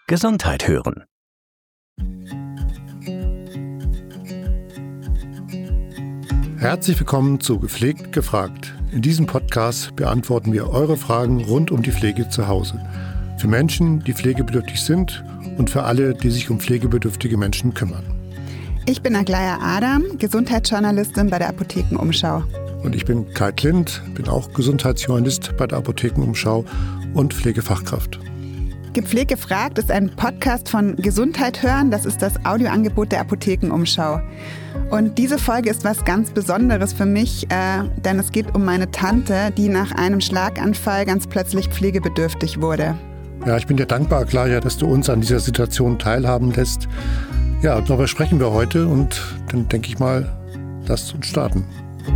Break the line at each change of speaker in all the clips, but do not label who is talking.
Gesundheit hören.
Herzlich willkommen zu Gepflegt gefragt. In diesem Podcast beantworten wir eure Fragen rund um die Pflege zu Hause. Für Menschen, die pflegebedürftig sind und für alle, die sich um pflegebedürftige Menschen kümmern.
Ich bin Aglaya Adam, Gesundheitsjournalistin bei der Apothekenumschau.
Und ich bin Kai Klint, bin auch Gesundheitsjournalist bei der Apothekenumschau und Pflegefachkraft.
Gepflegt gefragt ist ein Podcast von Gesundheit hören. Das ist das Audioangebot der Apothekenumschau. Und diese Folge ist was ganz Besonderes für mich, denn es geht um meine Tante, die nach einem Schlaganfall ganz plötzlich pflegebedürftig wurde.
Ja, ich bin dir dankbar, Aglaya, dass du uns an dieser Situation teilhaben lässt. Ja, darüber sprechen wir heute und dann denke ich mal, lasst uns starten.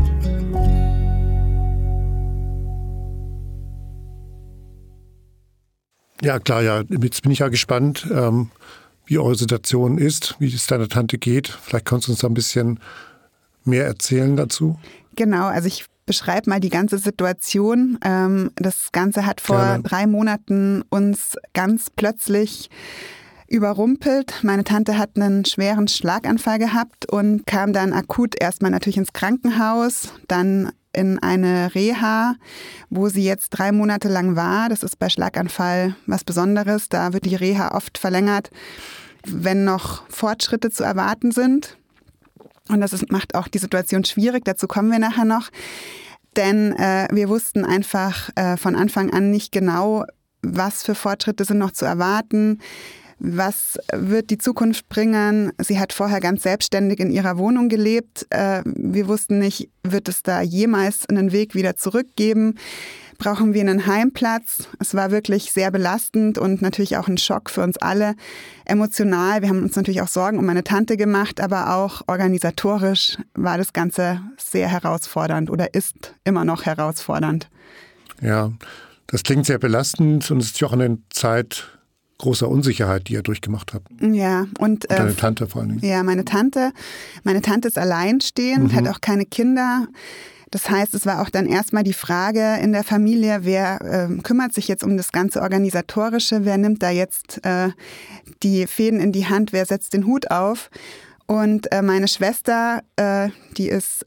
Ja, klar, ja. Jetzt bin ich ja gespannt, wie eure Situation ist, wie es deiner Tante geht. Vielleicht kannst du uns da ein bisschen mehr erzählen dazu.
Genau, also ich beschreibe mal die ganze Situation. Das Ganze hat vor 3 Monaten uns ganz plötzlich überrumpelt. Meine Tante hat einen schweren Schlaganfall gehabt und kam dann akut erstmal natürlich ins Krankenhaus, dann in eine Reha, wo sie jetzt 3 Monate lang war. Das ist bei Schlaganfall was Besonderes. Da wird die Reha oft verlängert, wenn noch Fortschritte zu erwarten sind. Und das macht auch die Situation schwierig. Dazu kommen wir nachher noch. Denn wir wussten einfach von Anfang an nicht genau, was für Fortschritte sind noch zu erwarten. Was wird die Zukunft bringen? Sie hat vorher ganz selbstständig in ihrer Wohnung gelebt. Wir wussten nicht, wird es da jemals einen Weg wieder zurückgeben? Brauchen wir einen Heimplatz? Es war wirklich sehr belastend und natürlich auch ein Schock für uns alle. Emotional, wir haben uns natürlich auch Sorgen um meine Tante gemacht, aber auch organisatorisch war das Ganze sehr herausfordernd oder ist immer noch herausfordernd.
Ja, das klingt sehr belastend und es ist ja auch eine Zeit großer Unsicherheit, die ihr durchgemacht habt.
Ja, und
deine Tante vor allen Dingen.
Ja, meine Tante ist alleinstehend, hat auch keine Kinder. Das heißt, es war auch dann erstmal die Frage in der Familie, wer kümmert sich jetzt um das ganze Organisatorische, wer nimmt da jetzt die Fäden in die Hand, wer setzt den Hut auf. Und meine Schwester, die ist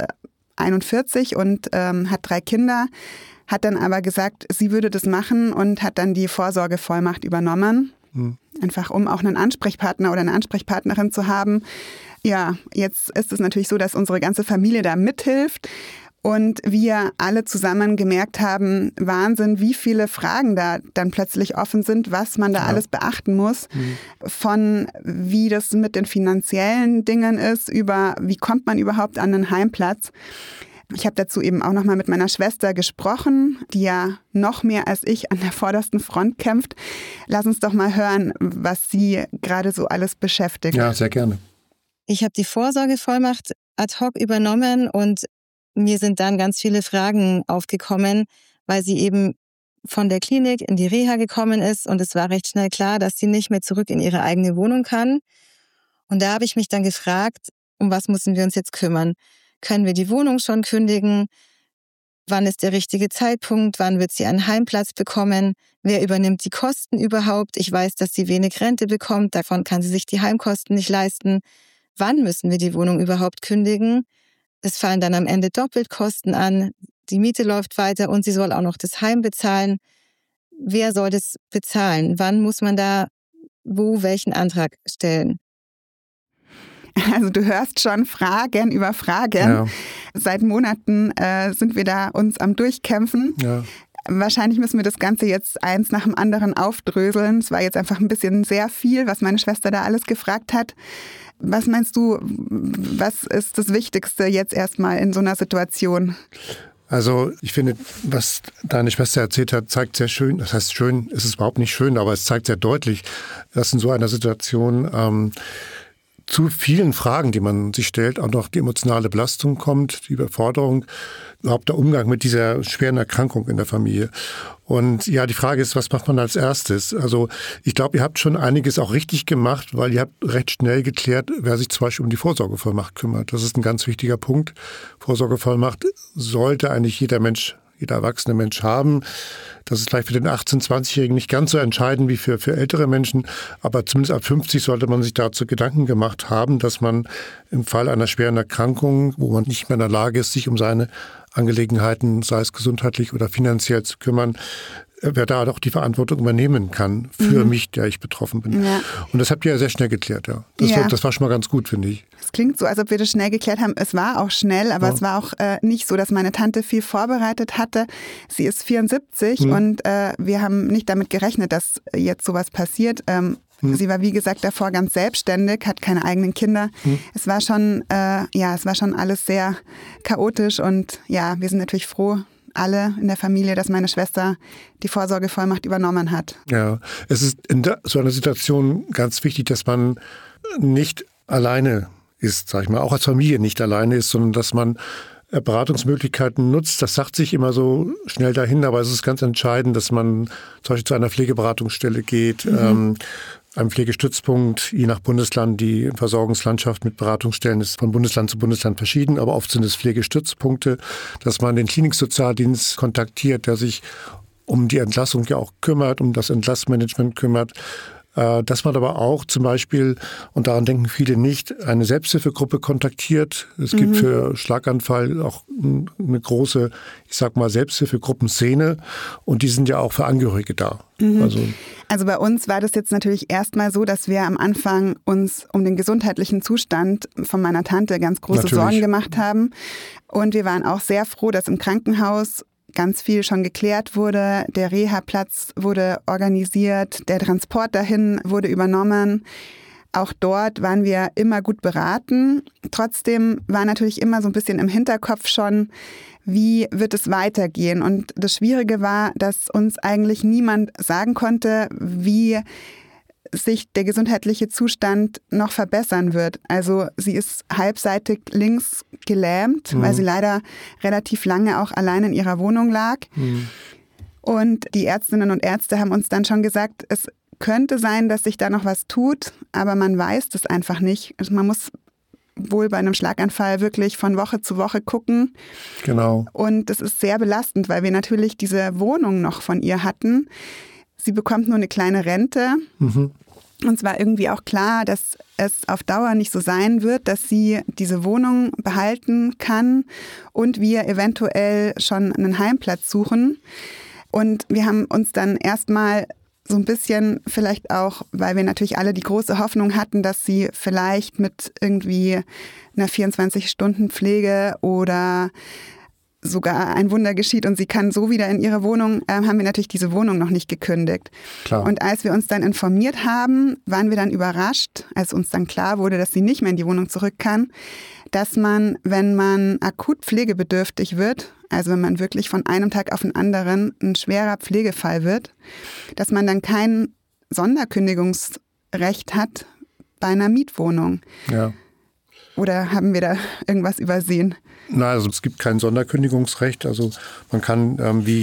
41 und hat 3 Kinder, hat dann aber gesagt, sie würde das machen und hat dann die Vorsorgevollmacht übernommen. Einfach um auch einen Ansprechpartner oder eine Ansprechpartnerin zu haben. Ja, jetzt ist es natürlich so, dass unsere ganze Familie da mithilft und wir alle zusammen gemerkt haben, Wahnsinn, wie viele Fragen da dann plötzlich offen sind, was man da alles beachten muss. Von wie das mit den finanziellen Dingen ist, über wie kommt man überhaupt an einen Heimplatz. Ich habe dazu eben auch nochmal mit meiner Schwester gesprochen, die ja noch mehr als ich an der vordersten Front kämpft. Lass uns doch mal hören, was sie gerade so alles beschäftigt.
Ja, sehr gerne.
Ich habe die Vorsorgevollmacht ad hoc übernommen und mir sind dann ganz viele Fragen aufgekommen, weil sie eben von der Klinik in die Reha gekommen ist und es war recht schnell klar, dass sie nicht mehr zurück in ihre eigene Wohnung kann. Und da habe ich mich dann gefragt, um was müssen wir uns jetzt kümmern? Können wir die Wohnung schon kündigen? Wann ist der richtige Zeitpunkt? Wann wird sie einen Heimplatz bekommen? Wer übernimmt die Kosten überhaupt? Ich weiß, dass sie wenig Rente bekommt. Davon kann sie sich die Heimkosten nicht leisten. Wann müssen wir die Wohnung überhaupt kündigen? Es fallen dann am Ende doppelt Kosten an. Die Miete läuft weiter und sie soll auch noch das Heim bezahlen. Wer soll das bezahlen? Wann muss man da welchen Antrag stellen?
Also du hörst schon Fragen über Fragen.
Ja.
Seit Monaten sind wir da uns am Durchkämpfen.
Ja.
Wahrscheinlich müssen wir das Ganze jetzt eins nach dem anderen aufdröseln. Es war jetzt einfach ein bisschen sehr viel, was meine Schwester da alles gefragt hat. Was meinst du, was ist das Wichtigste jetzt erstmal in so einer Situation?
Also ich finde, was deine Schwester erzählt hat, zeigt sehr schön, das heißt schön, es ist überhaupt nicht schön, aber es zeigt sehr deutlich, dass in so einer Situation zu vielen Fragen, die man sich stellt, auch noch die emotionale Belastung kommt, die Überforderung, überhaupt der Umgang mit dieser schweren Erkrankung in der Familie. Und ja, die Frage ist, was macht man als erstes? Also ich glaube, ihr habt schon einiges auch richtig gemacht, weil ihr habt recht schnell geklärt, wer sich zum Beispiel um die Vorsorgevollmacht kümmert. Das ist ein ganz wichtiger Punkt. Vorsorgevollmacht sollte eigentlich jeder Mensch jeder erwachsene Mensch haben. Das ist vielleicht für den 18-, 20-Jährigen nicht ganz so entscheidend wie für ältere Menschen, aber zumindest ab 50 sollte man sich dazu Gedanken gemacht haben, dass man im Fall einer schweren Erkrankung, wo man nicht mehr in der Lage ist, sich um seine Angelegenheiten, sei es gesundheitlich oder finanziell zu kümmern, wer da doch die Verantwortung übernehmen kann für mich, der ich betroffen bin. Ja. Und das habt ihr ja sehr schnell geklärt, ja. Das war schon mal ganz gut, finde ich.
Es klingt so, als ob wir das schnell geklärt haben. Es war auch schnell, aber es war auch nicht so, dass meine Tante viel vorbereitet hatte. Sie ist 74 und wir haben nicht damit gerechnet, dass jetzt sowas passiert. Sie war, wie gesagt, davor ganz selbstständig, hat keine eigenen Kinder. Es war schon, es war schon alles sehr chaotisch und ja, wir sind natürlich froh, alle in der Familie, dass meine Schwester die Vorsorgevollmacht übernommen hat.
Ja, es ist in so einer Situation ganz wichtig, dass man nicht alleine ist, sag ich mal, auch als Familie nicht alleine ist, sondern dass man Beratungsmöglichkeiten nutzt. Das sagt sich immer so schnell dahin, aber es ist ganz entscheidend, dass man zum Beispiel zu einer Pflegeberatungsstelle geht, einem Pflegestützpunkt, je nach Bundesland. Die Versorgungslandschaft mit Beratungsstellen ist von Bundesland zu Bundesland verschieden, aber oft sind es Pflegestützpunkte, dass man den Kliniksozialdienst kontaktiert, der sich um die Entlassung ja auch kümmert, um das Entlassmanagement kümmert. Dass man aber auch zum Beispiel, und daran denken viele nicht, eine Selbsthilfegruppe kontaktiert. Es gibt für Schlaganfall auch eine große, ich sag mal, Selbsthilfegruppenszene und die sind ja auch für Angehörige da.
Also bei uns war das jetzt natürlich erstmal so, dass wir am Anfang uns um den gesundheitlichen Zustand von meiner Tante ganz große Sorgen gemacht haben. Und wir waren auch sehr froh, dass im Krankenhaus ganz viel schon geklärt wurde. Der Reha-Platz wurde organisiert, der Transport dahin wurde übernommen. Auch dort waren wir immer gut beraten. Trotzdem war natürlich immer so ein bisschen im Hinterkopf schon, wie wird es weitergehen? Und das Schwierige war, dass uns eigentlich niemand sagen konnte, wie sich der gesundheitliche Zustand noch verbessern wird. Also sie ist halbseitig links gelähmt, weil sie leider relativ lange auch allein in ihrer Wohnung lag. Und die Ärztinnen und Ärzte haben uns dann schon gesagt, es könnte sein, dass sich da noch was tut, aber man weiß das einfach nicht. Also man muss wohl bei einem Schlaganfall wirklich von Woche zu Woche gucken.
Genau.
Und das ist sehr belastend, weil wir natürlich diese Wohnung noch von ihr hatten. Sie bekommt nur eine kleine Rente. Und es war irgendwie auch klar, dass es auf Dauer nicht so sein wird, dass sie diese Wohnung behalten kann und wir eventuell schon einen Heimplatz suchen. Und wir haben uns dann erstmal so ein bisschen, vielleicht auch, weil wir natürlich alle die große Hoffnung hatten, dass sie vielleicht mit irgendwie einer 24-Stunden-Pflege oder sogar ein Wunder geschieht und sie kann so wieder in ihre Wohnung, haben wir natürlich diese Wohnung noch nicht gekündigt.
Klar.
Und als wir uns dann informiert haben, waren wir dann überrascht, als uns dann klar wurde, dass sie nicht mehr in die Wohnung zurück kann, dass man, wenn man akut pflegebedürftig wird, also wenn man wirklich von einem Tag auf den anderen ein schwerer Pflegefall wird, dass man dann kein Sonderkündigungsrecht hat bei einer Mietwohnung.
Ja.
Oder haben wir da irgendwas übersehen?
Nein, also es gibt kein Sonderkündigungsrecht. Also man kann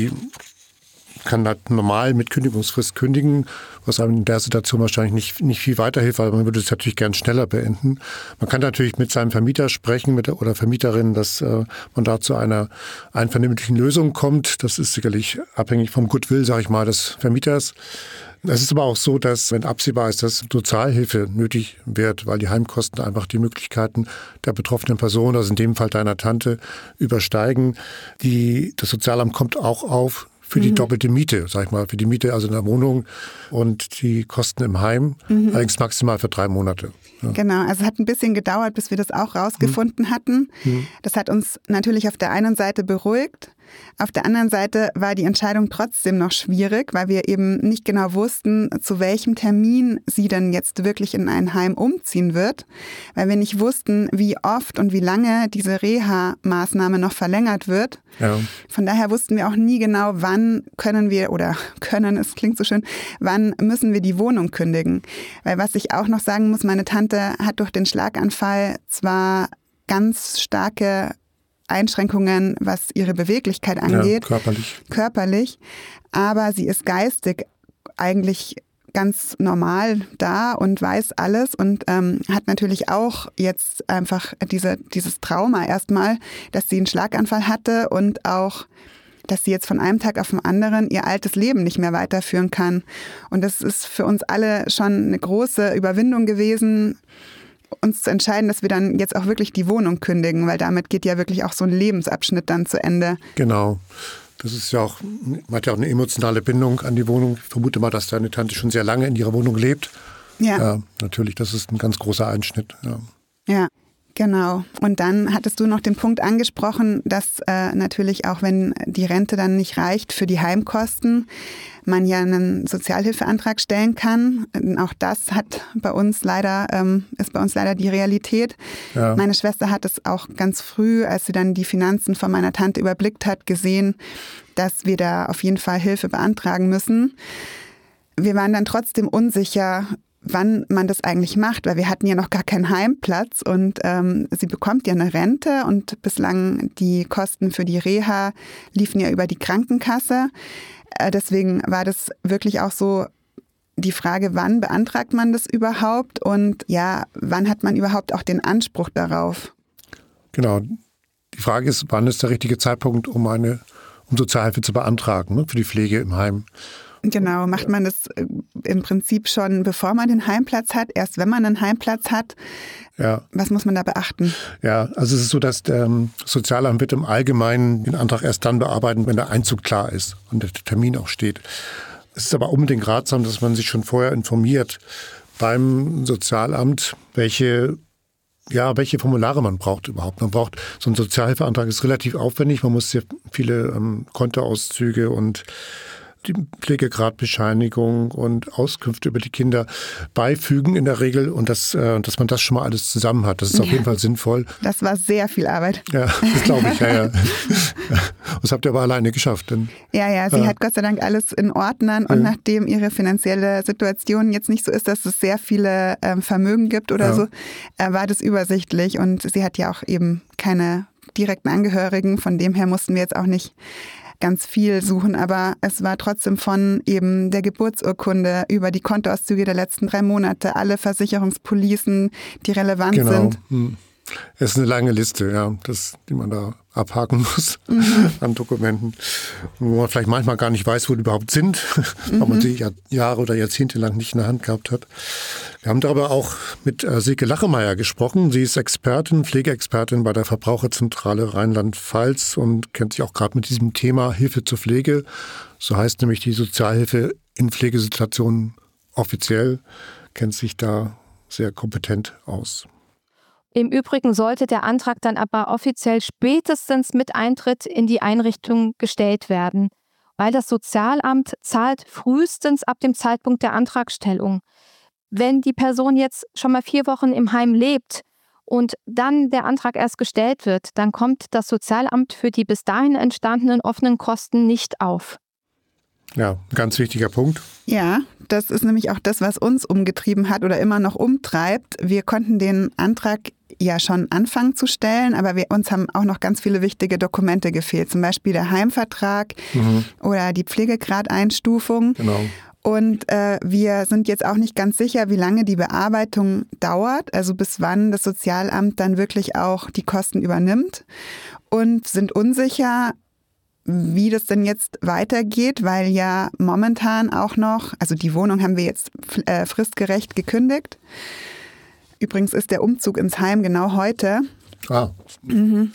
kann halt normal mit Kündigungsfrist kündigen, was einem in der Situation wahrscheinlich nicht viel weiterhilft, weil man würde es natürlich gern schneller beenden. Man kann natürlich mit seinem Vermieter sprechen oder Vermieterin, dass man da zu einer einvernehmlichen Lösung kommt. Das ist sicherlich abhängig vom Goodwill, sage ich mal, des Vermieters. Es ist aber auch so, dass, wenn absehbar ist, dass Sozialhilfe nötig wird, weil die Heimkosten einfach die Möglichkeiten der betroffenen Person, also in dem Fall deiner Tante, übersteigen. Das Sozialamt kommt auch auf für die doppelte Miete, sag ich mal, für die Miete also in der Wohnung und die Kosten im Heim, allerdings maximal für 3 Monate. Ja.
Genau, also es hat ein bisschen gedauert, bis wir das auch rausgefunden hatten. Das hat uns natürlich auf der einen Seite beruhigt. Auf der anderen Seite war die Entscheidung trotzdem noch schwierig, weil wir eben nicht genau wussten, zu welchem Termin sie denn jetzt wirklich in ein Heim umziehen wird, weil wir nicht wussten, wie oft und wie lange diese Reha-Maßnahme noch verlängert wird.
Ja.
Von daher wussten wir auch nie genau, wann es klingt so schön, wann müssen wir die Wohnung kündigen. Weil was ich auch noch sagen muss, meine Tante hat durch den Schlaganfall zwar ganz starke Einschränkungen, was ihre Beweglichkeit angeht.
Ja,
körperlich. Aber sie ist geistig eigentlich ganz normal da und weiß alles und hat natürlich auch jetzt einfach dieses Trauma erstmal, dass sie einen Schlaganfall hatte und auch dass sie jetzt von einem Tag auf den anderen ihr altes Leben nicht mehr weiterführen kann. Und das ist für uns alle schon eine große Überwindung gewesen, uns zu entscheiden, dass wir dann jetzt auch wirklich die Wohnung kündigen, weil damit geht ja wirklich auch so ein Lebensabschnitt dann zu Ende.
Genau. Das ist ja auch, man hat ja auch eine emotionale Bindung an die Wohnung. Ich vermute mal, dass deine Tante schon sehr lange in ihrer Wohnung lebt. Ja, natürlich, das ist ein ganz großer Einschnitt.
Ja. Genau. Und dann hattest du noch den Punkt angesprochen, dass natürlich auch, wenn die Rente dann nicht reicht für die Heimkosten, man ja einen Sozialhilfeantrag stellen kann. Auch das ist bei uns leider die Realität. Ja. Meine Schwester hat es auch ganz früh, als sie dann die Finanzen von meiner Tante überblickt hat, gesehen, dass wir da auf jeden Fall Hilfe beantragen müssen. Wir waren dann trotzdem unsicher, wann man das eigentlich macht, weil wir hatten ja noch gar keinen Heimplatz und sie bekommt ja eine Rente und bislang die Kosten für die Reha liefen ja über die Krankenkasse. Deswegen war das wirklich auch so die Frage, wann beantragt man das überhaupt und ja, wann hat man überhaupt auch den Anspruch darauf?
Genau. Die Frage ist, wann ist der richtige Zeitpunkt, um Sozialhilfe zu beantragen, ne, für die Pflege im Heim?
Genau, macht man das im Prinzip schon, bevor man den Heimplatz hat, erst wenn man einen Heimplatz hat? Ja. Was muss man da beachten?
Ja, also es ist so, dass der Sozialamt wird im Allgemeinen den Antrag erst dann bearbeiten, wenn der Einzug klar ist und der Termin auch steht. Es ist aber unbedingt ratsam, dass man sich schon vorher informiert beim Sozialamt, welche Formulare man braucht überhaupt. Man braucht, so ein Sozialhilfeantrag ist relativ aufwendig, man muss sehr viele Kontoauszüge und die Pflegegradbescheinigung und Auskünfte über die Kinder beifügen in der Regel und dass man das schon mal alles zusammen hat. Das ist auf jeden Fall sinnvoll.
Das war sehr viel Arbeit.
Ja, das glaube ich. Ja. Das habt ihr aber alleine geschafft. Denn,
sie hat Gott sei Dank alles in Ordnern und nachdem ihre finanzielle Situation jetzt nicht so ist, dass es sehr viele Vermögen gibt oder so, war das übersichtlich und sie hat ja auch eben keine direkten Angehörigen, von dem her mussten wir jetzt auch nicht ganz viel suchen, aber es war trotzdem von eben der Geburtsurkunde über die Kontoauszüge der letzten 3 Monate, alle Versicherungspolicen, die relevant sind.
Es ist eine lange Liste, die man da abhaken muss an Dokumenten, wo man vielleicht manchmal gar nicht weiß, wo die überhaupt sind, weil man sie Jahre oder Jahrzehnte lang nicht in der Hand gehabt hat. Wir haben darüber auch mit Silke Lachemeyer gesprochen. Sie ist Pflegeexpertin bei der Verbraucherzentrale Rheinland-Pfalz und kennt sich auch gerade mit diesem Thema Hilfe zur Pflege. So heißt nämlich die Sozialhilfe in Pflegesituationen offiziell, kennt sich da sehr kompetent aus.
Im Übrigen sollte der Antrag dann aber offiziell spätestens mit Eintritt in die Einrichtung gestellt werden, weil das Sozialamt zahlt frühestens ab dem Zeitpunkt der Antragstellung. Wenn die Person jetzt schon mal 4 Wochen im Heim lebt und dann der Antrag erst gestellt wird, dann kommt das Sozialamt für die bis dahin entstandenen offenen Kosten nicht auf.
Ja, ein ganz wichtiger Punkt.
Ja, das ist nämlich auch das, was uns umgetrieben hat oder immer noch umtreibt. Wir konnten den Antrag ja schon anfangen zu stellen, aber uns haben auch noch ganz viele wichtige Dokumente gefehlt. Zum Beispiel der Heimvertrag oder die Pflegegradeinstufung.
Genau.
Und wir sind jetzt auch nicht ganz sicher, wie lange die Bearbeitung dauert, also bis wann das Sozialamt dann wirklich auch die Kosten übernimmt und sind unsicher, wie das denn jetzt weitergeht, weil ja momentan auch noch, also die Wohnung haben wir jetzt fristgerecht gekündigt. Übrigens ist der Umzug ins Heim genau heute. Und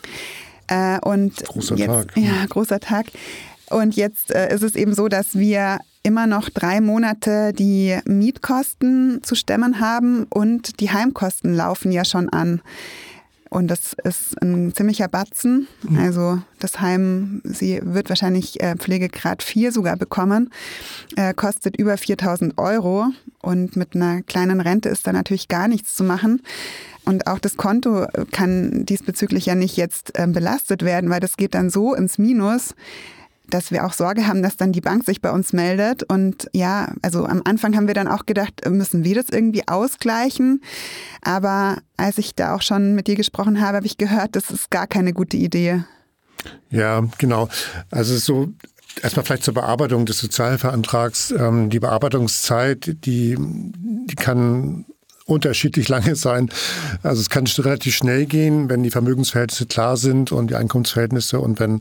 großer Tag.
Ja, großer Tag. Und jetzt ist es eben so, dass wir immer noch 3 Monate die Mietkosten zu stemmen haben und die Heimkosten laufen ja schon an. Und das ist ein ziemlicher Batzen. Also das Heim, sie wird wahrscheinlich Pflegegrad 4 sogar bekommen, kostet über 4.000 € und mit einer kleinen Rente ist da natürlich gar nichts zu machen. Und auch das Konto kann diesbezüglich ja nicht jetzt belastet werden, weil das geht dann so ins Minus, dass wir auch Sorge haben, dass dann die Bank sich bei uns meldet. Und ja, also am Anfang haben wir dann auch gedacht, müssen wir das irgendwie ausgleichen? Aber als ich da auch schon mit dir gesprochen habe, habe ich gehört, das ist gar keine gute Idee.
Ja, genau. Also so erstmal vielleicht zur Bearbeitung des Sozialhilfeantrags. Die Bearbeitungszeit, die kann unterschiedlich lange sein. Also es kann relativ schnell gehen, wenn die Vermögensverhältnisse klar sind und die Einkommensverhältnisse und wenn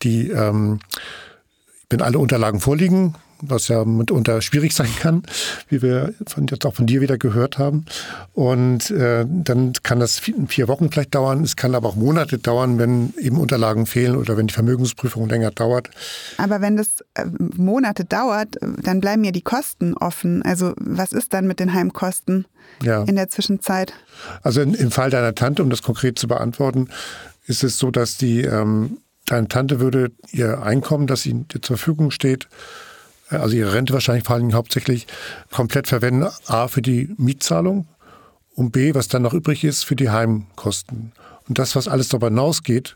alle Unterlagen vorliegen, was ja mitunter schwierig sein kann, wie wir jetzt auch von dir wieder gehört haben. Und dann kann das 4 Wochen vielleicht dauern. Es kann aber auch Monate dauern, wenn eben Unterlagen fehlen oder wenn die Vermögensprüfung länger dauert.
Aber wenn das Monate dauert, dann bleiben ja die Kosten offen. Also was ist dann mit den Heimkosten in der Zwischenzeit?
Also im Fall deiner Tante, um das konkret zu beantworten, ist es so, dass deine Tante würde ihr Einkommen, das ihnen zur Verfügung steht, also ihre Rente wahrscheinlich vor allem hauptsächlich, komplett verwenden. A, für die Mietzahlung und B, was dann noch übrig ist, für die Heimkosten. Und das, was alles darüber hinausgeht,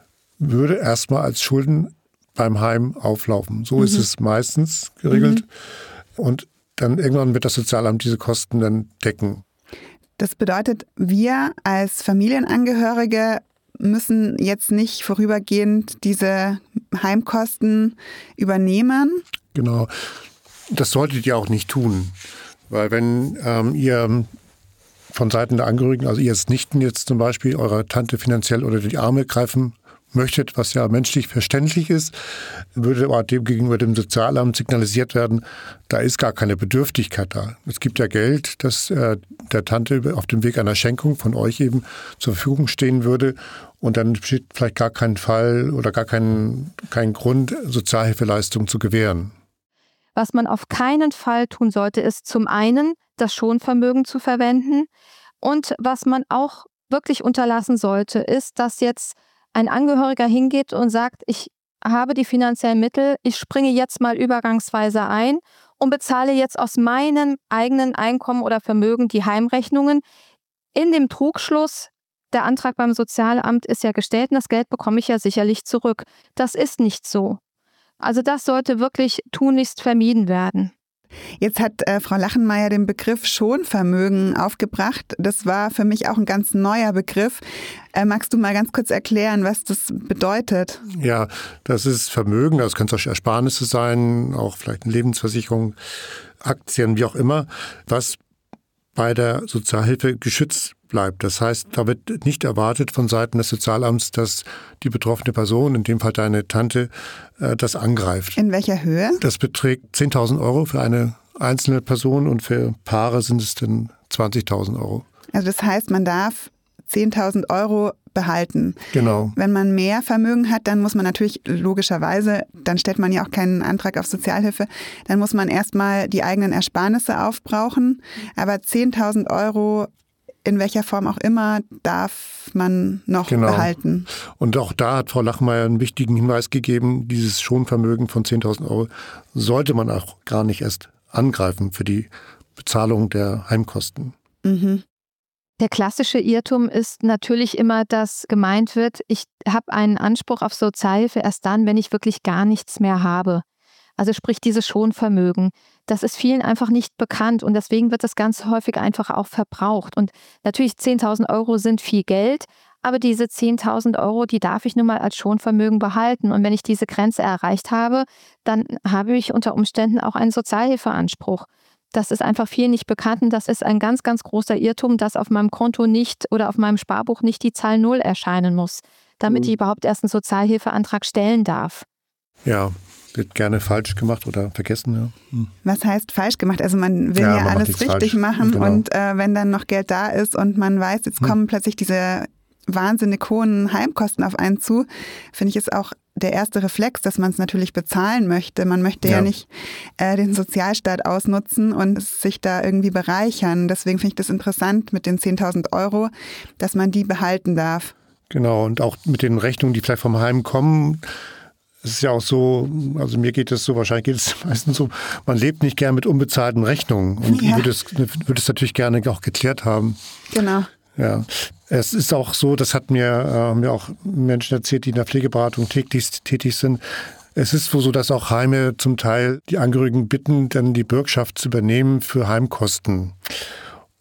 würde erstmal als Schulden beim Heim auflaufen. So ist es meistens geregelt. Und dann irgendwann wird das Sozialamt diese Kosten dann decken.
Das bedeutet, wir als Familienangehörige müssen jetzt nicht vorübergehend diese Heimkosten übernehmen.
Genau. Das solltet ihr auch nicht tun. Weil wenn ihr von Seiten der Angehörigen, also ihr als Nichten jetzt zum Beispiel, eurer Tante finanziell unter die Arme greifen möchtet, was ja menschlich verständlich ist, würde aber dem gegenüber dem Sozialamt signalisiert werden, da ist gar keine Bedürftigkeit da. Es gibt ja Geld, das der Tante auf dem Weg einer Schenkung von euch eben zur Verfügung stehen würde und dann besteht vielleicht gar kein Fall oder gar kein Grund, Sozialhilfeleistungen zu gewähren.
Was man auf keinen Fall tun sollte, ist zum einen das Schonvermögen zu verwenden und was man auch wirklich unterlassen sollte, ist, dass jetzt ein Angehöriger hingeht und sagt, ich habe die finanziellen Mittel, ich springe jetzt mal übergangsweise ein und bezahle jetzt aus meinem eigenen Einkommen oder Vermögen die Heimrechnungen. In dem Trugschluss, der Antrag beim Sozialamt ist ja gestellt und das Geld bekomme ich ja sicherlich zurück. Das ist nicht so. Also das sollte wirklich tunlichst vermieden werden.
Jetzt hat Frau Lachenmeier den Begriff Schonvermögen aufgebracht. Das war für mich auch ein ganz neuer Begriff. Magst du mal ganz kurz erklären, was das bedeutet?
Ja, das ist Vermögen, das können auch Ersparnisse sein, auch vielleicht eine Lebensversicherung, Aktien, wie auch immer, was bei der Sozialhilfe geschützt bleibt. Das heißt, da wird nicht erwartet von Seiten des Sozialamts, dass die betroffene Person, in dem Fall deine Tante, das angreift.
In welcher Höhe?
Das beträgt 10.000 Euro für eine einzelne Person und für Paare sind es dann 20.000 Euro.
Also das heißt, man darf 10.000 Euro behalten.
Genau.
Wenn man mehr Vermögen hat, dann muss man natürlich logischerweise, dann stellt man ja auch keinen Antrag auf Sozialhilfe, dann muss man erstmal die eigenen Ersparnisse aufbrauchen. Aber 10.000 Euro, in welcher Form auch immer, darf man noch behalten.
Und auch da hat Frau Lachmeier einen wichtigen Hinweis gegeben, dieses Schonvermögen von 10.000 Euro sollte man auch gar nicht erst angreifen für die Bezahlung der Heimkosten.
Mhm.
Der klassische Irrtum ist natürlich immer, dass gemeint wird, ich habe einen Anspruch auf Sozialhilfe erst dann, wenn ich wirklich gar nichts mehr habe. Also sprich dieses Schonvermögen. Das ist vielen einfach nicht bekannt und deswegen wird das ganz häufig einfach auch verbraucht. Und natürlich 10.000 Euro sind viel Geld, aber diese 10.000 Euro, die darf ich nun mal als Schonvermögen behalten. Und wenn ich diese Grenze erreicht habe, dann habe ich unter Umständen auch einen Sozialhilfeanspruch. Das ist einfach vielen nicht bekannt und das ist ein ganz, ganz großer Irrtum, dass auf meinem Konto nicht oder auf meinem Sparbuch nicht die Zahl 0 erscheinen muss, damit ich überhaupt erst einen Sozialhilfeantrag stellen darf.
Ja, wird gerne falsch gemacht oder vergessen. Ja.
Was heißt falsch gemacht? Also man will ja alles richtig machen und wenn dann noch Geld da ist und man weiß, jetzt kommen plötzlich diese wahnsinnig hohen Heimkosten auf einen zu, finde ich, ist auch der erste Reflex, dass man es natürlich bezahlen möchte. Man möchte ja nicht den Sozialstaat ausnutzen und sich da irgendwie bereichern. Deswegen finde ich das interessant mit den 10.000 Euro, dass man die behalten darf.
Genau, und auch mit den Rechnungen, die vielleicht vom Heim kommen. Es ist ja auch so, also mir geht es so, wahrscheinlich geht es meistens so, man lebt nicht gern mit unbezahlten Rechnungen und würde es natürlich gerne auch geklärt haben.
Genau.
Ja, es ist auch so, das hat mir auch Menschen erzählt, die in der Pflegeberatung tätig sind. Es ist wohl so, dass auch Heime zum Teil die Angehörigen bitten, dann die Bürgschaft zu übernehmen für Heimkosten.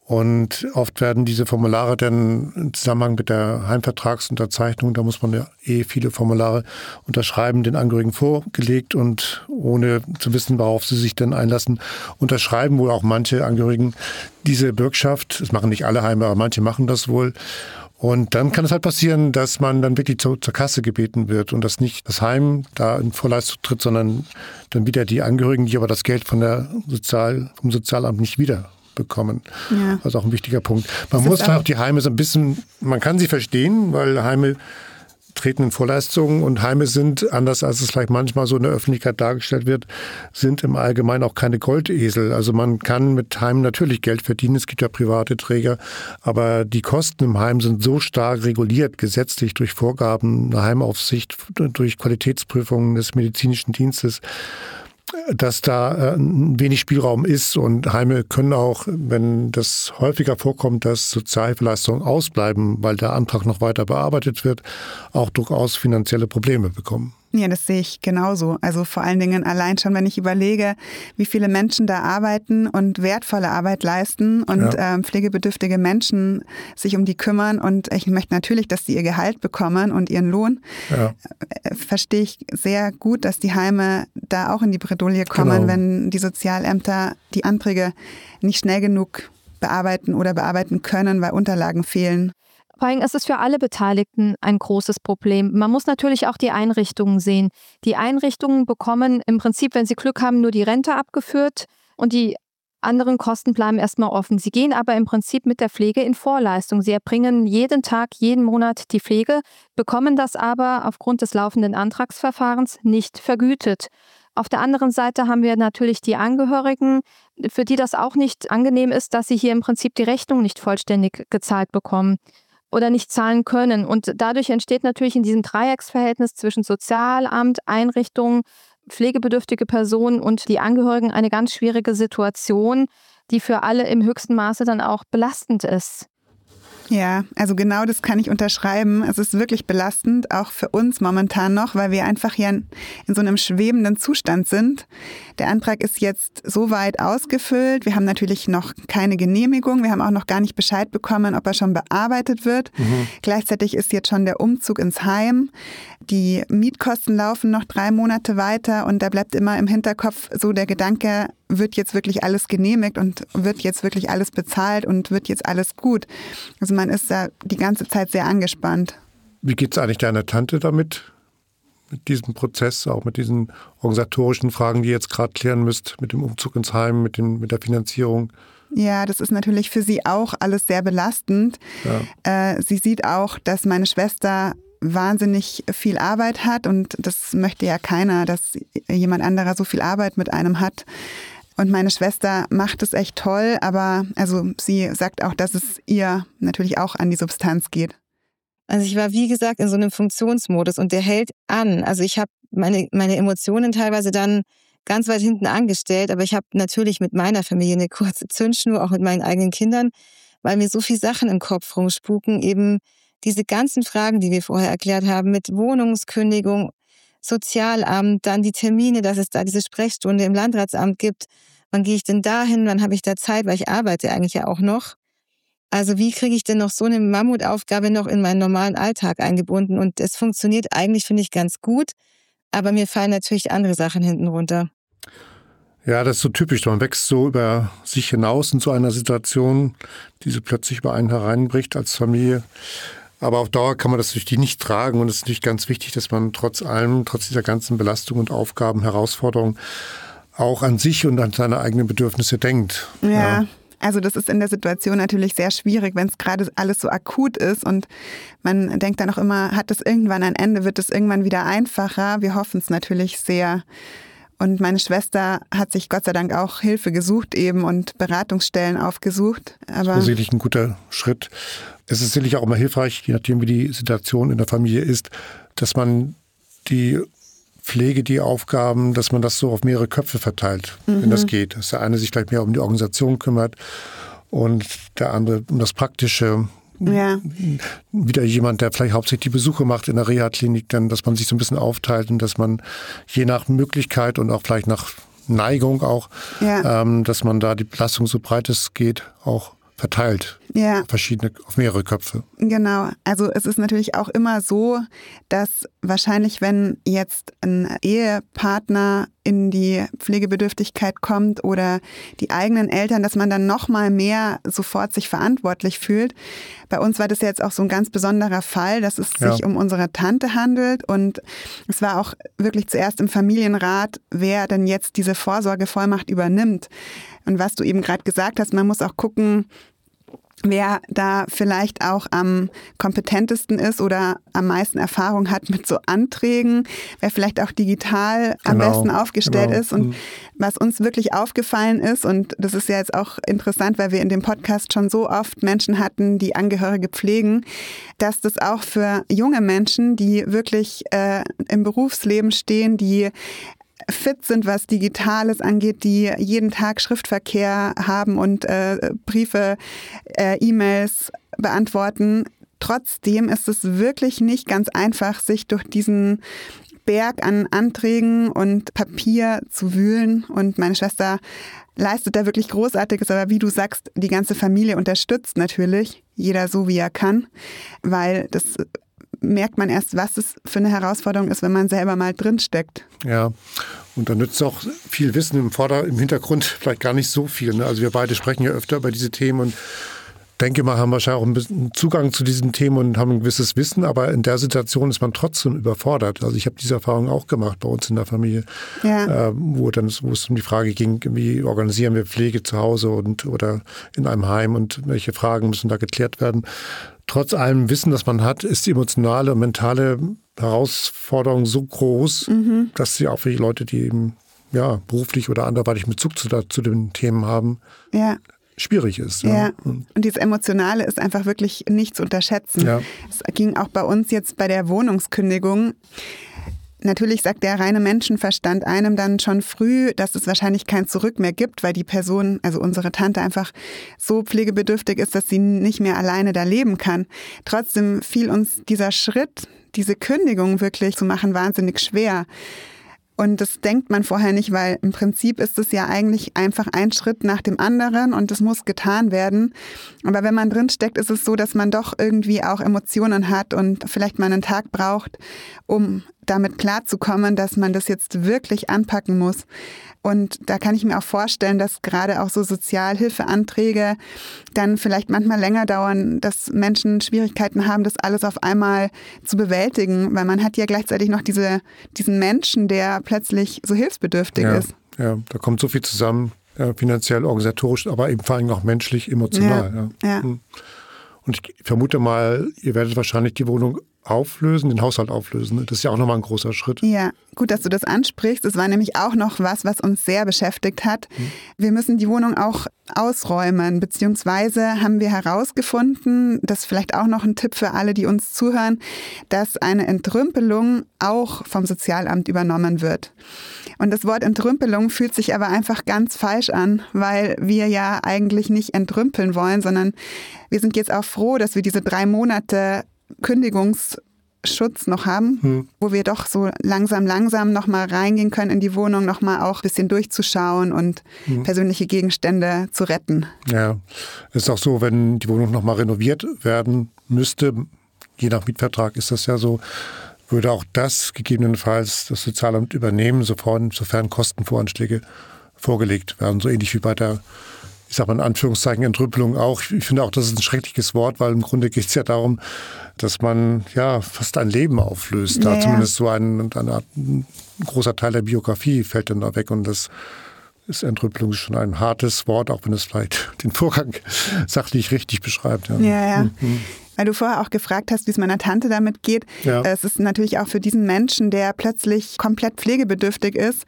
Und oft werden diese Formulare dann im Zusammenhang mit der Heimvertragsunterzeichnung, da muss man ja viele Formulare unterschreiben, den Angehörigen vorgelegt und ohne zu wissen, worauf sie sich denn einlassen, unterschreiben wohl auch manche Angehörigen diese Bürgschaft. Das machen nicht alle Heime, aber manche machen das wohl. Und dann kann es halt passieren, dass man dann wirklich zur Kasse gebeten wird und dass nicht das Heim da in Vorleistung tritt, sondern dann wieder die Angehörigen, die aber das Geld vom Sozialamt nicht wieder bekommen. Ja. Also auch ein wichtiger Punkt. Man muss auch die Heime so ein bisschen, man kann sie verstehen, weil Heime treten in Vorleistungen und Heime sind, anders als es vielleicht manchmal so in der Öffentlichkeit dargestellt wird, sind im Allgemeinen auch keine Goldesel. Also man kann mit Heimen natürlich Geld verdienen, es gibt ja private Träger, aber die Kosten im Heim sind so stark reguliert, gesetzlich durch Vorgaben der Heimaufsicht, durch Qualitätsprüfungen des medizinischen Dienstes, dass da wenig Spielraum ist und Heime können auch, wenn das häufiger vorkommt, dass Sozialhilfeleistungen ausbleiben, weil der Antrag noch weiter bearbeitet wird, auch durchaus finanzielle Probleme bekommen.
Ja, das sehe ich genauso. Also vor allen Dingen allein schon, wenn ich überlege, wie viele Menschen da arbeiten und wertvolle Arbeit leisten und pflegebedürftige Menschen sich um die kümmern. Und ich möchte natürlich, dass sie ihr Gehalt bekommen und ihren Lohn. Ja. Verstehe ich sehr gut, dass die Heime da auch in die Bredouille kommen, wenn die Sozialämter die Anträge nicht schnell genug bearbeiten oder bearbeiten können, weil Unterlagen fehlen.
Vor allem ist es für alle Beteiligten ein großes Problem. Man muss natürlich auch die Einrichtungen sehen. Die Einrichtungen bekommen im Prinzip, wenn sie Glück haben, nur die Rente abgeführt und die anderen Kosten bleiben erstmal offen. Sie gehen aber im Prinzip mit der Pflege in Vorleistung. Sie erbringen jeden Tag, jeden Monat die Pflege, bekommen das aber aufgrund des laufenden Antragsverfahrens nicht vergütet. Auf der anderen Seite haben wir natürlich die Angehörigen, für die das auch nicht angenehm ist, dass sie hier im Prinzip die Rechnung nicht vollständig gezahlt bekommen oder nicht zahlen können. Und dadurch entsteht natürlich in diesem Dreiecksverhältnis zwischen Sozialamt, Einrichtungen, pflegebedürftige Personen und die Angehörigen eine ganz schwierige Situation, die für alle im höchsten Maße dann auch belastend ist.
Ja, also genau das kann ich unterschreiben. Es ist wirklich belastend, auch für uns momentan noch, weil wir einfach hier in so einem schwebenden Zustand sind. Der Antrag ist jetzt so weit ausgefüllt. Wir haben natürlich noch keine Genehmigung. Wir haben auch noch gar nicht Bescheid bekommen, ob er schon bearbeitet wird. Gleichzeitig ist jetzt schon der Umzug ins Heim. Die Mietkosten laufen noch 3 Monate weiter und da bleibt immer im Hinterkopf so der Gedanke, wird jetzt wirklich alles genehmigt und wird jetzt wirklich alles bezahlt und wird jetzt alles gut. Also man ist da die ganze Zeit sehr angespannt.
Wie geht es eigentlich deiner Tante damit? Mit diesem Prozess, auch mit diesen organisatorischen Fragen, die ihr jetzt gerade klären müsst, mit dem Umzug ins Heim, mit der Finanzierung?
Ja, das ist natürlich für sie auch alles sehr belastend. Ja. Sie sieht auch, dass meine Schwester wahnsinnig viel Arbeit hat und das möchte ja keiner, dass jemand anderer so viel Arbeit mit einem hat. Und meine Schwester macht es echt toll, aber also sie sagt auch, dass es ihr natürlich auch an die Substanz geht.
Also ich war, wie gesagt, in so einem Funktionsmodus und der hält an. Also ich habe meine Emotionen teilweise dann ganz weit hinten angestellt, aber ich habe natürlich mit meiner Familie eine kurze Zündschnur, auch mit meinen eigenen Kindern, weil mir so viele Sachen im Kopf rumspuken, eben diese ganzen Fragen, die wir vorher erklärt haben, mit Wohnungskündigung, Sozialamt, dann die Termine, dass es da diese Sprechstunde im Landratsamt gibt. Wann gehe ich denn dahin? Wann habe ich da Zeit? Weil ich arbeite eigentlich ja auch noch. Also wie kriege ich denn noch so eine Mammutaufgabe noch in meinen normalen Alltag eingebunden? Und es funktioniert eigentlich, finde ich, ganz gut. Aber mir fallen natürlich andere Sachen hinten runter.
Ja, das ist so typisch. Man wächst so über sich hinaus in so einer Situation, die so plötzlich über einen hereinbricht als Familie. Aber auf Dauer kann man das natürlich nicht tragen. Und es ist natürlich ganz wichtig, dass man trotz allem, trotz dieser ganzen Belastung und Aufgaben, Herausforderungen, auch an sich und an seine eigenen Bedürfnisse denkt.
Ja. Also das ist in der Situation natürlich sehr schwierig, wenn es gerade alles so akut ist und man denkt dann auch immer, hat es irgendwann ein Ende, wird es irgendwann wieder einfacher? Wir hoffen es natürlich sehr. Und meine Schwester hat sich Gott sei Dank auch Hilfe gesucht eben und Beratungsstellen aufgesucht. Aber
das ist sicherlich ein guter Schritt. Es ist sicherlich auch immer hilfreich, je nachdem wie die Situation in der Familie ist, dass man die Pflege, die Aufgaben, dass man das so auf mehrere Köpfe verteilt, wenn das geht. Dass der eine sich vielleicht mehr um die Organisation kümmert und der andere um das Praktische. Ja. Wieder jemand, der vielleicht hauptsächlich die Besuche macht in der Reha-Klinik, dann, dass man sich so ein bisschen aufteilt und dass man je nach Möglichkeit und auch vielleicht nach Neigung auch, dass man da die Belastung so breit es geht, auch verteilt.
Ja.
Auf mehrere Köpfe.
Genau. Also es ist natürlich auch immer so, dass wahrscheinlich, wenn jetzt ein Ehepartner in die Pflegebedürftigkeit kommt oder die eigenen Eltern, dass man dann noch mal mehr sofort sich verantwortlich fühlt. Bei uns war das jetzt auch so ein ganz besonderer Fall, dass es sich um unsere Tante handelt. Und es war auch wirklich zuerst im Familienrat, wer denn jetzt diese Vorsorgevollmacht übernimmt. Und was du eben gerade gesagt hast, man muss auch gucken, wer da vielleicht auch am kompetentesten ist oder am meisten Erfahrung hat mit so Anträgen, wer vielleicht auch digital am besten aufgestellt ist. Und was uns wirklich aufgefallen ist, und das ist ja jetzt auch interessant, weil wir in dem Podcast schon so oft Menschen hatten, die Angehörige pflegen, dass das auch für junge Menschen, die wirklich im Berufsleben stehen, die fit sind, was Digitales angeht, die jeden Tag Schriftverkehr haben und Briefe, E-Mails beantworten. Trotzdem ist es wirklich nicht ganz einfach, sich durch diesen Berg an Anträgen und Papier zu wühlen. Und meine Schwester leistet da wirklich Großartiges, aber wie du sagst, die ganze Familie unterstützt natürlich, jeder so wie er kann, weil das merkt man erst, was es für eine Herausforderung ist, wenn man selber mal drinsteckt.
Ja, und da nützt auch viel Wissen im Hintergrund vielleicht gar nicht so viel. Ne? Also wir beide sprechen ja öfter über diese Themen und denke mal, haben wahrscheinlich auch ein bisschen Zugang zu diesen Themen und haben ein gewisses Wissen, aber in der Situation ist man trotzdem überfordert. Also ich habe diese Erfahrung auch gemacht bei uns in der Familie, wo es um die Frage ging, wie organisieren wir Pflege zu Hause oder in einem Heim und welche Fragen müssen da geklärt werden. Trotz allem Wissen, das man hat, ist die emotionale und mentale Herausforderung so groß, dass sie auch für die Leute, die eben beruflich oder anderweitig Bezug zu den Themen haben, schwierig ist.
Ja. Und dieses Emotionale ist einfach wirklich nicht zu unterschätzen. Ja. Es ging auch bei uns jetzt bei der Wohnungskündigung. Natürlich sagt der reine Menschenverstand einem dann schon früh, dass es wahrscheinlich kein Zurück mehr gibt, weil die Person, also unsere Tante, einfach so pflegebedürftig ist, dass sie nicht mehr alleine da leben kann. Trotzdem fiel uns dieser Schritt, diese Kündigung wirklich zu machen, wahnsinnig schwer. Und das denkt man vorher nicht, weil im Prinzip ist es ja eigentlich einfach ein Schritt nach dem anderen und es muss getan werden. Aber wenn man drinsteckt, ist es so, dass man doch irgendwie auch Emotionen hat und vielleicht mal einen Tag braucht, um damit klarzukommen, dass man das jetzt wirklich anpacken muss. Und da kann ich mir auch vorstellen, dass gerade auch so Sozialhilfeanträge dann vielleicht manchmal länger dauern, dass Menschen Schwierigkeiten haben, das alles auf einmal zu bewältigen, weil man hat ja gleichzeitig noch diesen Menschen, der plötzlich so hilfsbedürftig ist.
Ja, da kommt so viel zusammen, finanziell, organisatorisch, aber eben vor allem auch menschlich, emotional. Ja. Und ich vermute mal, ihr werdet wahrscheinlich die Wohnung den Haushalt auflösen. Das ist ja auch nochmal ein großer Schritt.
Ja, gut, dass du das ansprichst. Das war nämlich auch noch was uns sehr beschäftigt hat. Wir müssen die Wohnung auch ausräumen, beziehungsweise haben wir herausgefunden, das ist vielleicht auch noch ein Tipp für alle, die uns zuhören, dass eine Entrümpelung auch vom Sozialamt übernommen wird. Und das Wort Entrümpelung fühlt sich aber einfach ganz falsch an, weil wir ja eigentlich nicht entrümpeln wollen, sondern wir sind jetzt auch froh, dass wir diese 3 Monate Kündigungsschutz noch haben, wo wir doch so langsam nochmal reingehen können in die Wohnung, nochmal auch ein bisschen durchzuschauen und persönliche Gegenstände zu retten.
Ja, es ist auch so, wenn die Wohnung nochmal renoviert werden müsste, je nach Mietvertrag ist das ja so, würde auch das gegebenenfalls das Sozialamt übernehmen, sofern Kostenvoranschläge vorgelegt werden. So ähnlich wie bei der, ich sage mal in Anführungszeichen, Entrümpelung auch. Ich finde auch, das ist ein schreckliches Wort, weil im Grunde geht es ja darum, dass man fast ein Leben auflöst. Da zumindest so ein großer Teil der Biografie fällt dann da weg. Und das ist Entrümpelung schon ein hartes Wort, auch wenn es vielleicht den Vorgang sachlich richtig beschreibt.
Ja. Weil du vorher auch gefragt hast, wie es meiner Tante damit geht. Ja. Es ist natürlich auch für diesen Menschen, der plötzlich komplett pflegebedürftig ist,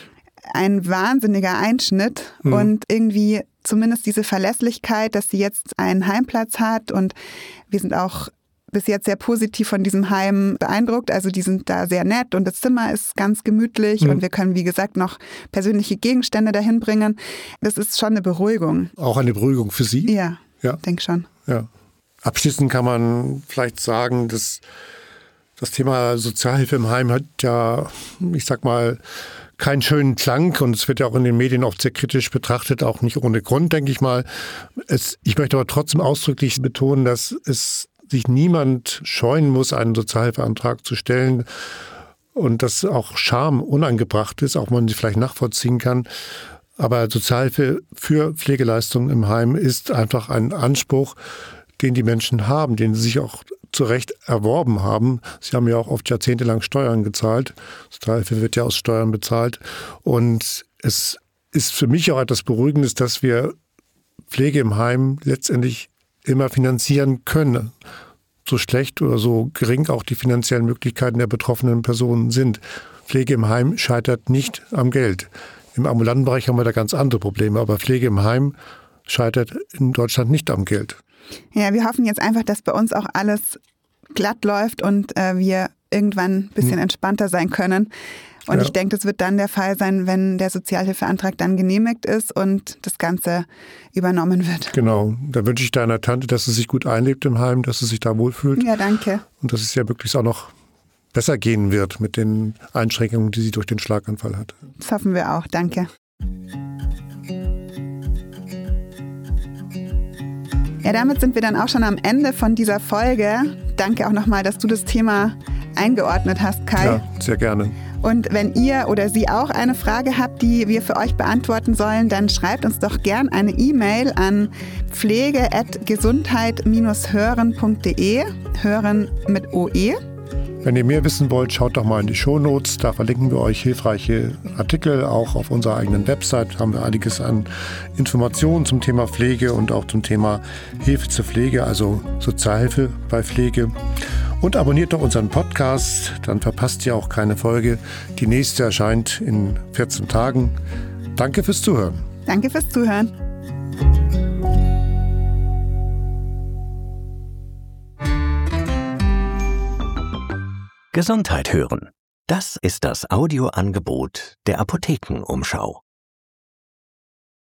ein wahnsinniger Einschnitt und irgendwie zumindest diese Verlässlichkeit, dass sie jetzt einen Heimplatz hat und wir sind auch bis jetzt sehr positiv von diesem Heim beeindruckt. Also die sind da sehr nett und das Zimmer ist ganz gemütlich und wir können, wie gesagt, noch persönliche Gegenstände dahin bringen. Das ist schon eine Beruhigung.
Auch eine Beruhigung für Sie?
Ja. Denke schon.
Ja. Abschließend kann man vielleicht sagen, dass das Thema Sozialhilfe im Heim hat ja, ich sag mal, keinen schönen Klang und es wird ja auch in den Medien oft sehr kritisch betrachtet, auch nicht ohne Grund, denke ich mal. Ich möchte aber trotzdem ausdrücklich betonen, dass es sich niemand scheuen muss, einen Sozialhilfeantrag zu stellen und dass auch Scham unangebracht ist, auch wenn man sie vielleicht nachvollziehen kann. Aber Sozialhilfe für Pflegeleistungen im Heim ist einfach ein Anspruch, den die Menschen haben, den sie sich auch zu Recht erworben haben. Sie haben ja auch oft jahrzehntelang Steuern gezahlt. Sozialhilfe wird ja aus Steuern bezahlt. Und es ist für mich auch etwas Beruhigendes, dass wir Pflege im Heim letztendlich immer finanzieren können. So schlecht oder so gering auch die finanziellen Möglichkeiten der betroffenen Personen sind. Pflege im Heim scheitert nicht am Geld. Im ambulanten Bereich haben wir da ganz andere Probleme, aber Pflege im Heim scheitert in Deutschland nicht am Geld.
Ja, wir hoffen jetzt einfach, dass bei uns auch alles glatt läuft und wir irgendwann ein bisschen entspannter sein können. Und ich denke, das wird dann der Fall sein, wenn der Sozialhilfeantrag dann genehmigt ist und das Ganze übernommen wird.
Genau, da wünsche ich deiner Tante, dass sie sich gut einlebt im Heim, dass sie sich da wohlfühlt.
Ja, danke.
Und dass es ja wirklich auch noch besser gehen wird mit den Einschränkungen, die sie durch den Schlaganfall hat.
Das hoffen wir auch. Danke. Ja, damit sind wir dann auch schon am Ende von dieser Folge. Danke auch nochmal, dass du das Thema eingeordnet hast, Kai.
Ja, sehr gerne.
Und wenn ihr oder Sie auch eine Frage habt, die wir für euch beantworten sollen, dann schreibt uns doch gern eine E-Mail an pflege@gesundheit-hören.de, hören mit OE.
Wenn ihr mehr wissen wollt, schaut doch mal in die Shownotes. Da verlinken wir euch hilfreiche Artikel. Auch auf unserer eigenen Website haben wir einiges an Informationen zum Thema Pflege und auch zum Thema Hilfe zur Pflege, also Sozialhilfe bei Pflege. Und abonniert doch unseren Podcast, dann verpasst ihr auch keine Folge. Die nächste erscheint in 14 Tagen. Danke fürs Zuhören.
Danke fürs Zuhören.
Gesundheit hören. Das ist das Audioangebot der Apothekenumschau.